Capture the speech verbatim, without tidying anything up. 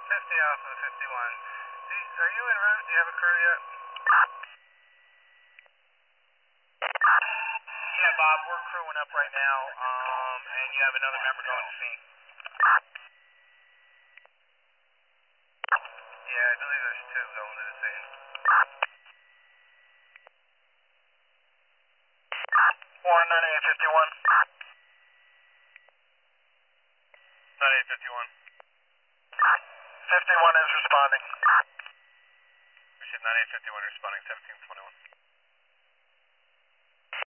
fifty Alpha fifty-one. Do you, are you en route? Do you have a crew yet? Yeah, Bob, we're crewing up right now, um, and you have another member going to scene. Yeah, I believe there's two going to the scene. One ninety-eight fifty-one. ninety-eight fifty-one. fifty-one is responding. Received ninety-eight fifty-one responding seventeen twenty-one.